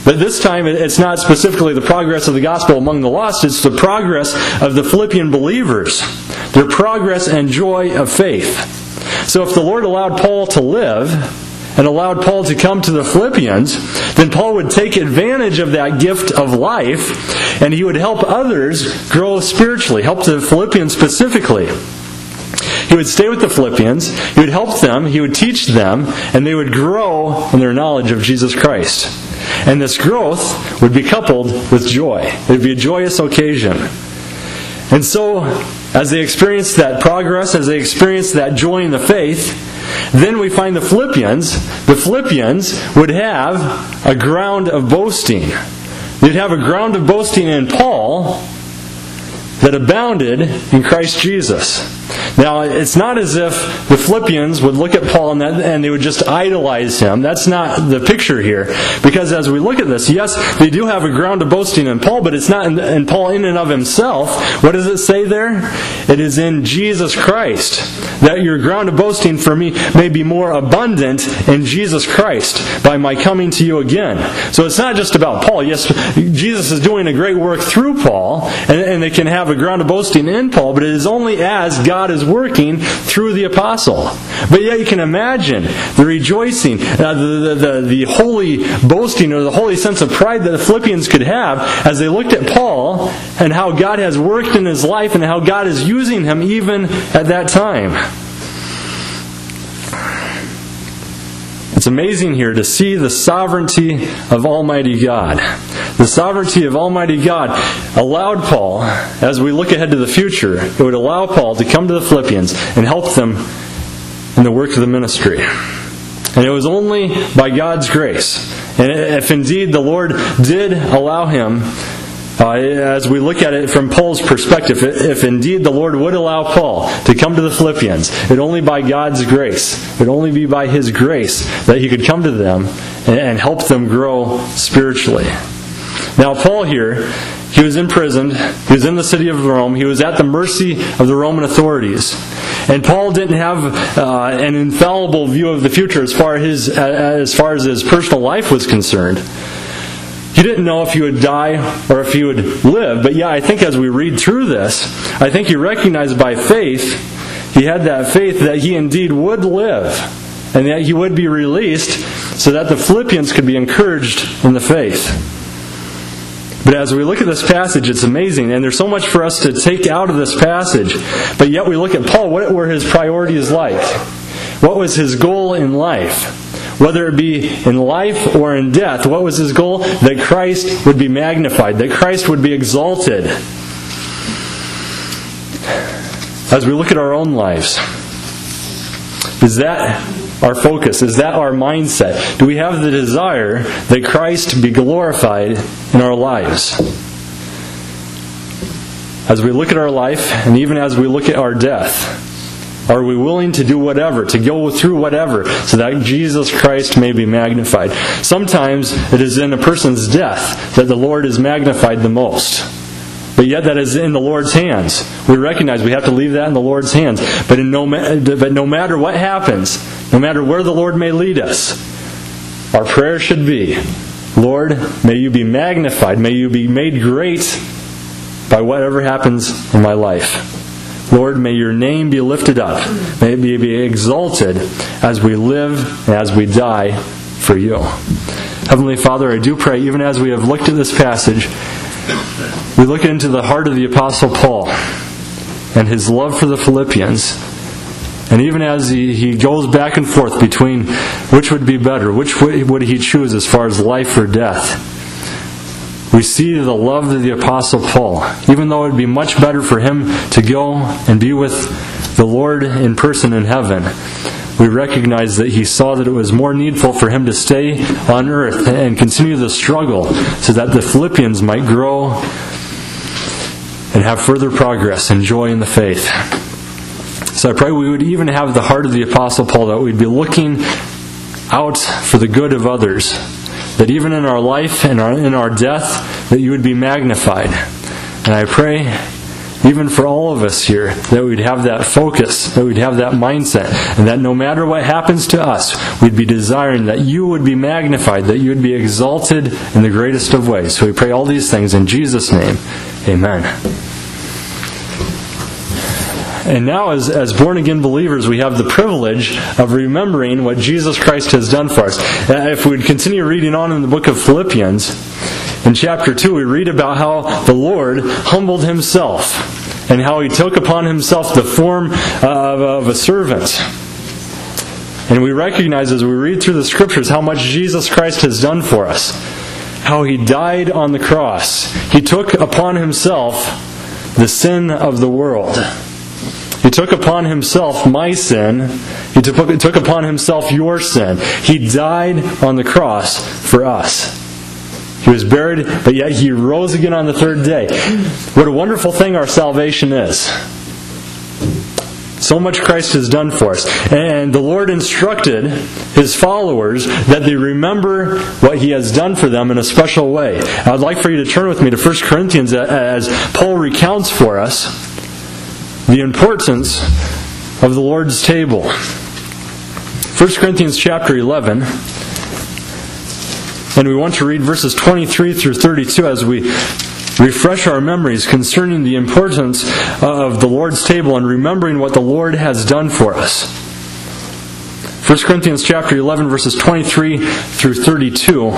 But this time, it's not specifically the progress of the gospel among the lost, it's the progress of the Philippian believers, their progress and joy of faith. So if the Lord allowed Paul to live, and allowed Paul to come to the Philippians, then Paul would take advantage of that gift of life, and he would help others grow spiritually, help the Philippians specifically. He would stay with the Philippians, he would help them, he would teach them, and they would grow in their knowledge of Jesus Christ. And this growth would be coupled with joy. It would be a joyous occasion. And so, as they experienced that progress, as they experienced that joy in the faith, then we find the Philippians would have a ground of boasting. They'd have a ground of boasting in Paul that abounded in Christ Jesus. Now, it's not as if the Philippians would look at Paul and they would just idolize him. That's not the picture here. Because as we look at this, yes, they do have a ground of boasting in Paul, but it's not in Paul in and of himself. What does it say there? It is in Jesus Christ. That your ground of boasting for me may be more abundant in Jesus Christ by my coming to you again. So it's not just about Paul. Yes, Jesus is doing a great work through Paul, and they can have a ground of boasting in Paul, but it is only as God is working through the apostle. But yet you can imagine the rejoicing, the holy boasting, or the holy sense of pride that the Philippians could have as they looked at Paul and how God has worked in his life and how God is using him even at that time. It's amazing here to see the sovereignty of Almighty God. The sovereignty of Almighty God allowed Paul, as we look ahead to the future, it would allow Paul to come to the Philippians and help them in the work of the ministry. And it was only by God's grace. And if indeed the Lord did allow him, as we look at it from Paul's perspective, if indeed the Lord would allow Paul to come to the Philippians, it would only by God's grace, it would only be by His grace that he could come to them and help them grow spiritually. Now Paul here, he was imprisoned, he was in the city of Rome, he was at the mercy of the Roman authorities. And Paul didn't have an infallible view of the future as far as his personal life was concerned. He didn't know if he would die or if he would live. But yeah, I think as we read through this, I think he recognized by faith, he had that faith that he indeed would live and that he would be released so that the Philippians could be encouraged in the faith. But as we look at this passage, it's amazing, and there's so much for us to take out of this passage. But yet we look at Paul, what were his priorities like? What was his goal in life? Whether it be in life or in death, what was his goal? That Christ would be magnified, that Christ would be exalted. As we look at our own lives, is that our focus? Is that our mindset? Do we have the desire that Christ be glorified in our lives? As we look at our life, and even as we look at our death, are we willing to do whatever, to go through whatever, so that Jesus Christ may be magnified? Sometimes it is in a person's death that the Lord is magnified the most. But yet that is in the Lord's hands. We recognize we have to leave that in the Lord's hands. But no matter what happens, no matter where the Lord may lead us, our prayer should be, Lord, may you be magnified, may you be made great by whatever happens in my life. Lord, may your name be lifted up. May it be exalted as we live and as we die for you. Heavenly Father, I do pray, even as we have looked at this passage, we look into the heart of the Apostle Paul and his love for the Philippians. And even as he goes back and forth between which would be better, which would he choose as far as life or death, we see the love of the Apostle Paul. Even though it would be much better for him to go and be with the Lord in person in heaven, we recognize that he saw that it was more needful for him to stay on earth and continue the struggle so that the Philippians might grow and have further progress and joy in the faith. So I pray we would even have the heart of the Apostle Paul, that we'd be looking out for the good of others, that even in our life and in our death, that you would be magnified. And I pray even for all of us here, that we'd have that focus, that we'd have that mindset, and that no matter what happens to us, we'd be desiring that you would be magnified, that you would be exalted in the greatest of ways. So we pray all these things in Jesus' name. Amen. And now, as born-again believers, we have the privilege of remembering what Jesus Christ has done for us. If we'd continue reading on in the book of Philippians, in chapter 2, we read about how the Lord humbled Himself and how He took upon Himself the form of a servant. And we recognize as we read through the Scriptures how much Jesus Christ has done for us. How He died on the cross. He took upon Himself the sin of the world. He took upon Himself my sin. He took upon Himself your sin. He died on the cross for us. He was buried, but yet He rose again on the third day. What a wonderful thing our salvation is. So much Christ has done for us. And the Lord instructed His followers that they remember what He has done for them in a special way. I'd like for you to turn with me to 1 Corinthians as Paul recounts for us the importance of the Lord's table. 1 Corinthians chapter 11. And we want to read verses 23 through 32 as we refresh our memories concerning the importance of the Lord's table and remembering what the Lord has done for us. 1 Corinthians chapter 11, verses 23 through 32.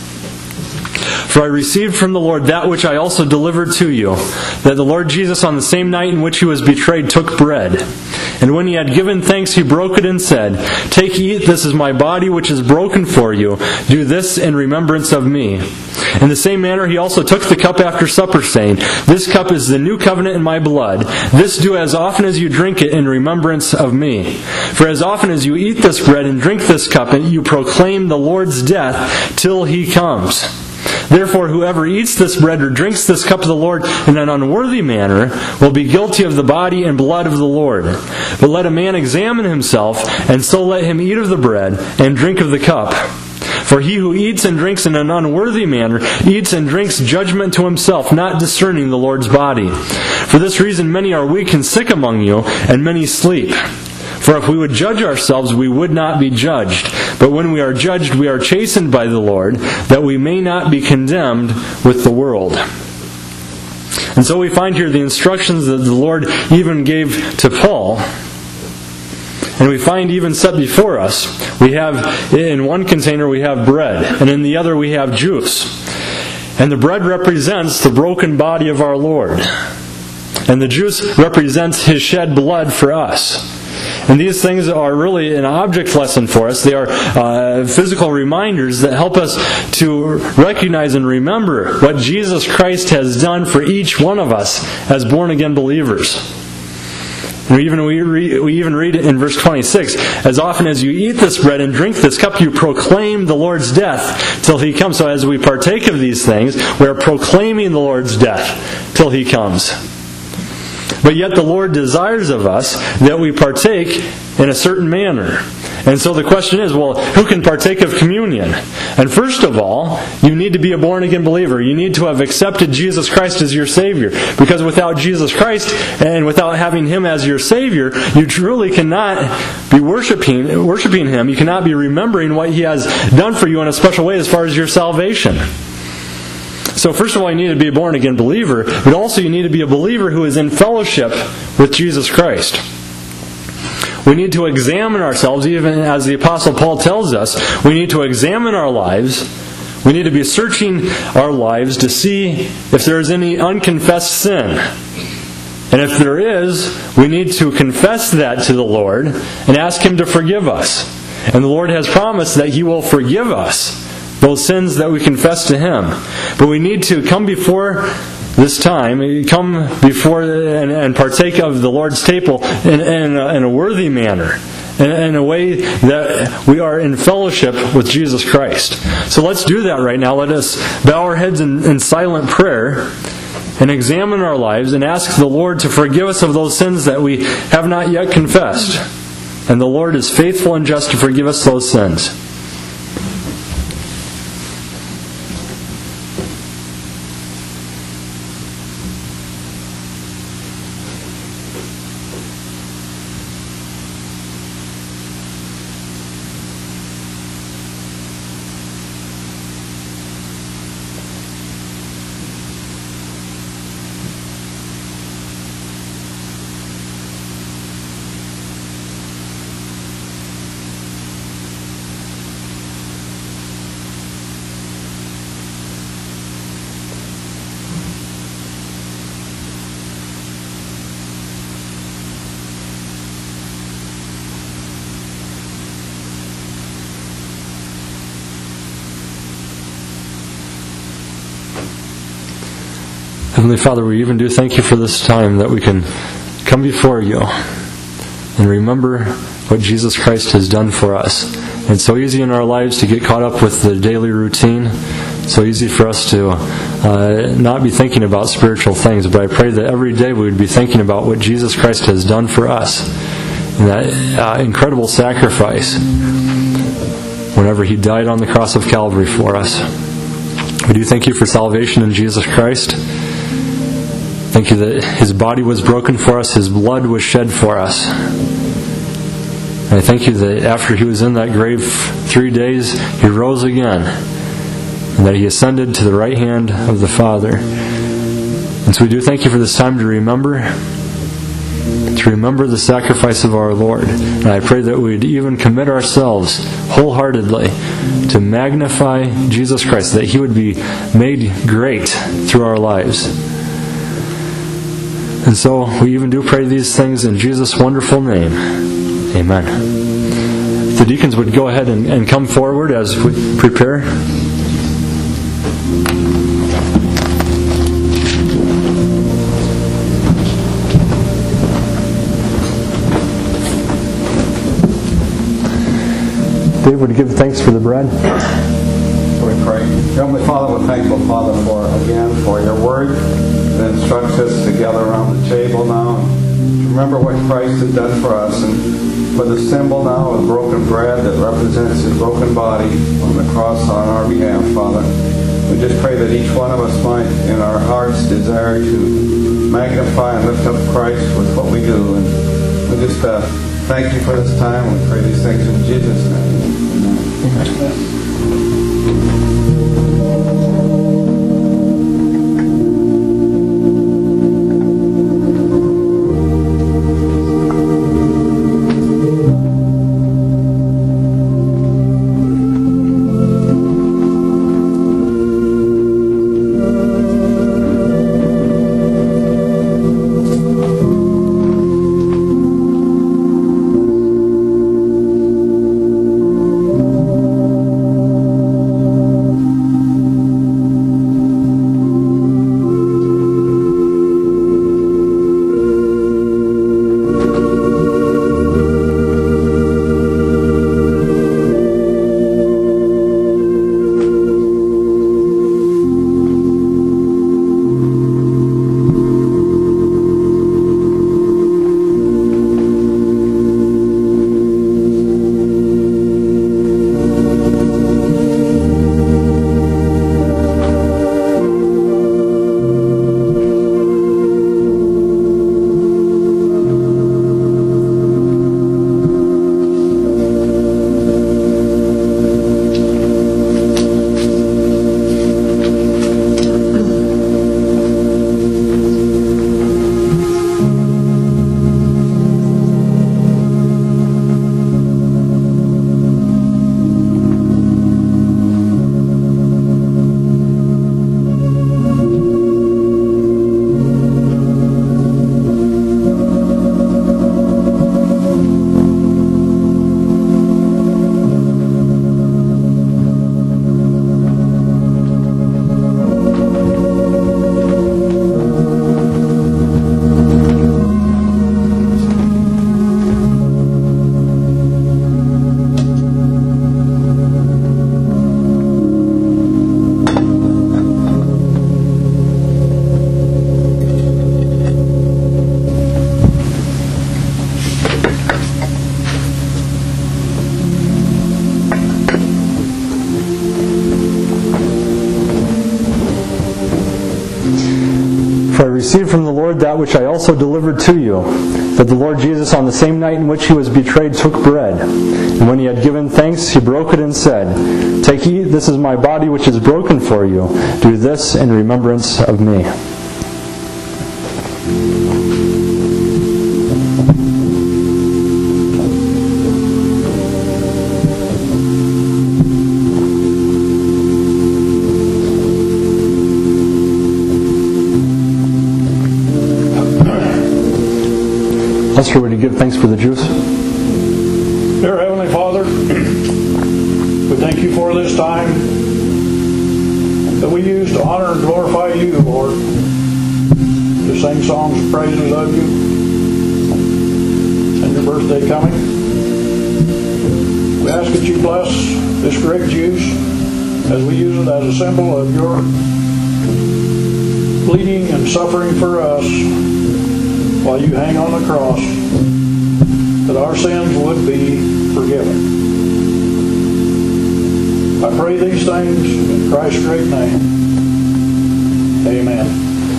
For I received from the Lord that which I also delivered to you, that the Lord Jesus on the same night in which He was betrayed took bread. And when He had given thanks, He broke it and said, Take, eat, this is my body which is broken for you. Do this in remembrance of me. In the same manner He also took the cup after supper, saying, This cup is the new covenant in my blood. This do as often as you drink it in remembrance of me. For as often as you eat this bread and drink this cup, you proclaim the Lord's death till He comes. Therefore, whoever eats this bread or drinks this cup of the Lord in an unworthy manner will be guilty of the body and blood of the Lord. But let a man examine himself, and so let him eat of the bread and drink of the cup. For he who eats and drinks in an unworthy manner eats and drinks judgment to himself, not discerning the Lord's body. For this reason many are weak and sick among you, and many sleep. For if we would judge ourselves, we would not be judged. But when we are judged, we are chastened by the Lord, that we may not be condemned with the world. And so we find here the instructions that the Lord even gave to Paul. And we find even set before us, we have, in one container we have bread, and in the other we have juice. And the bread represents the broken body of our Lord. And the juice represents His shed blood for us. And these things are really an object lesson for us. They are physical reminders that help us to recognize and remember what Jesus Christ has done for each one of us as born-again believers. We even read it in verse 26. As often as you eat this bread and drink this cup, you proclaim the Lord's death till He comes. So as we partake of these things, we are proclaiming the Lord's death till He comes. But yet the Lord desires of us that we partake in a certain manner. And so the question is, well, who can partake of communion? And first of all, you need to be a born-again believer. You need to have accepted Jesus Christ as your Savior. Because without Jesus Christ and without having Him as your Savior, you truly cannot be worshiping Him. You cannot be remembering what He has done for you in a special way as far as your salvation. So first of all, you need to be a born-again believer, but also you need to be a believer who is in fellowship with Jesus Christ. We need to examine ourselves, even as the Apostle Paul tells us. We need to examine our lives. We need to be searching our lives to see if there is any unconfessed sin. And if there is, we need to confess that to the Lord and ask Him to forgive us. And the Lord has promised that He will forgive us those sins that we confess to Him. But we need to come before this time, come before and partake of the Lord's table in a worthy manner, in a way that we are in fellowship with Jesus Christ. So let's do that right now. Let us bow our heads in silent prayer and examine our lives and ask the Lord to forgive us of those sins that we have not yet confessed. And the Lord is faithful and just to forgive us those sins. Heavenly Father, we even do thank you for this time that we can come before you and remember what Jesus Christ has done for us. And it's so easy in our lives to get caught up with the daily routine. It's so easy for us to not be thinking about spiritual things. But I pray that every day we would be thinking about what Jesus Christ has done for us. And that incredible sacrifice whenever He died on the cross of Calvary for us. We do thank you for salvation in Jesus Christ. Thank you that His body was broken for us, His blood was shed for us. And I thank you that after He was in that grave 3 days, He rose again, and that He ascended to the right hand of the Father. And so we do thank you for this time to remember the sacrifice of our Lord. And I pray that we'd even commit ourselves wholeheartedly to magnify Jesus Christ, that He would be made great through our lives. And so we even do pray these things in Jesus' wonderful name. Amen. If the deacons would go ahead and come forward as we prepare. Dave would give thanks for the bread. We pray. Heavenly Father, we're thankful, Father, for your word that instructs us to gather around the table now. Remember what Christ has done for us, and for the symbol now of broken bread that represents His broken body on the cross on our behalf, Father. We just pray that each one of us might, in our hearts, desire to magnify and lift up Christ with what we do. And we just thank you for this time. We pray these things in Jesus' name. Amen. For I received from the Lord that which I also delivered to you, that the Lord Jesus, on the same night in which He was betrayed, took bread. And when He had given thanks, He broke it and said, "Take, eat, this is my body which is broken for you. Do this in remembrance of me." Lester, would you give thanks for the juice? Dear Heavenly Father, we thank you for this time that we use to honor and glorify you, Lord. to sing songs of praises of you and your birthday coming. We ask that you bless this grape juice as we use it as a symbol of your bleeding and suffering for us while you hang on the cross, that our sins would be forgiven. I pray these things in Christ's great name. Amen.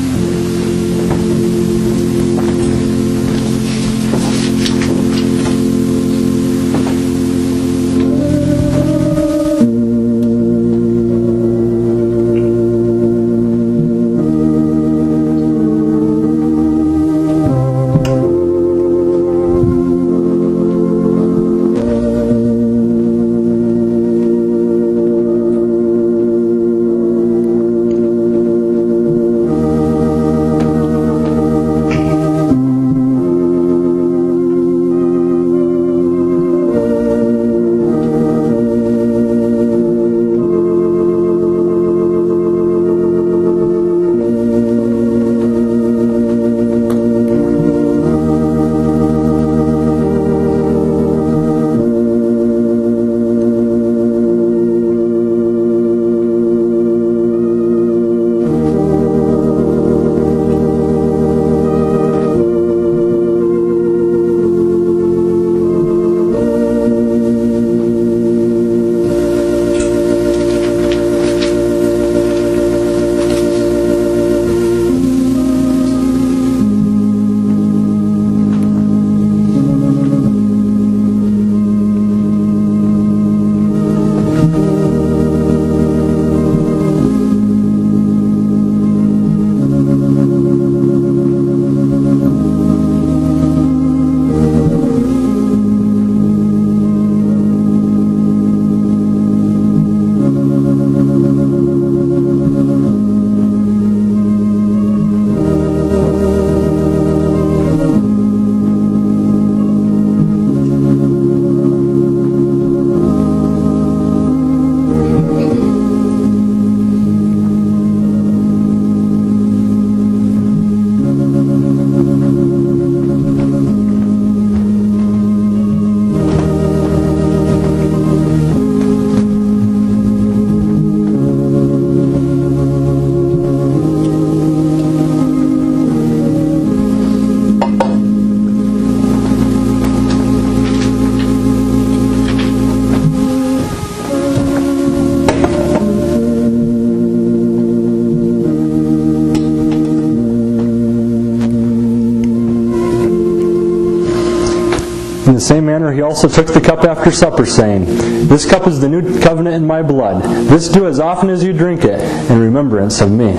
In the same manner he also took the cup after supper, saying, This cup is the new covenant in my blood. This do as often as you drink it, in remembrance of me.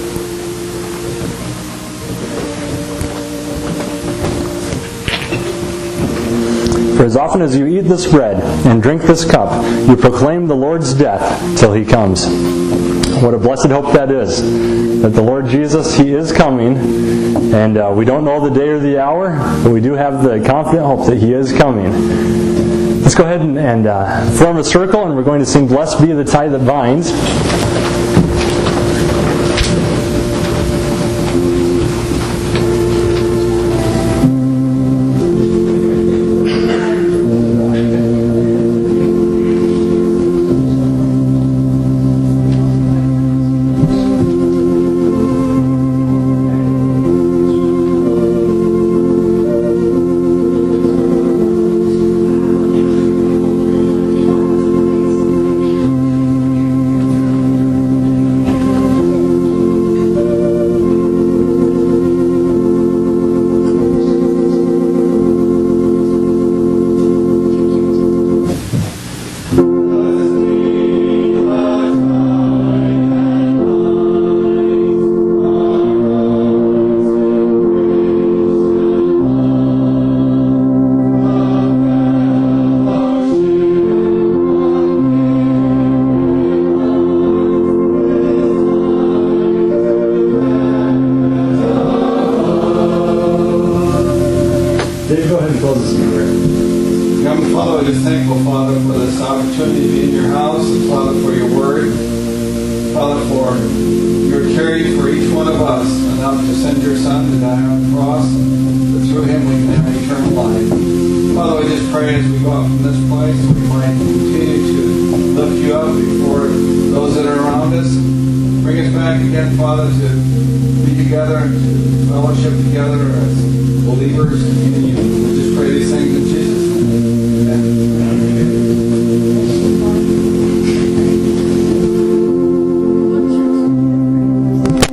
For as often as you eat this bread and drink this cup, you proclaim the Lord's death till he comes. What a blessed hope that is, that the Lord Jesus, he is coming, and we don't know the day or the hour, but we do have the confident hope that he is coming. Let's go ahead and form a circle, and we're going to sing Blessed Be the Tie That Binds. Dave, go ahead and close this in prayer. Heavenly Father, we're just thankful, Father, for this opportunity to be in your house, and Father, for your word. Father, for your caring for each one of us, and enough to send your Son to die on the cross, but through him we can have eternal life. Father, we just pray as we go out from this place, we might continue to lift you up before those that are around us. Bring us back again, Father, to be together and to fellowship together as believers in you.